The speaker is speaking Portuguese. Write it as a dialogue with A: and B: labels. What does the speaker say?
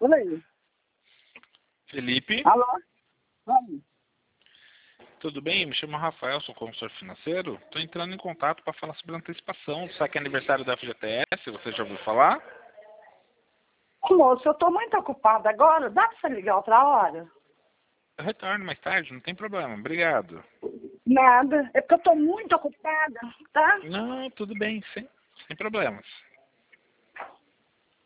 A: Oi.
B: Felipe,
A: Alô? Oi.
B: tudo bem? Me chamo Rafael, sou consultor financeiro. Estou entrando em contato para falar sobre antecipação. Sabe que é aniversário da FGTS? Você já ouviu falar?
A: Moço, eu tô muito ocupada agora. Dá pra você ligar outra hora?
B: Eu retorno mais tarde, não tem problema. Obrigado.
A: Nada. É porque eu tô muito ocupada, tá?
B: Não, tudo bem, sem problemas.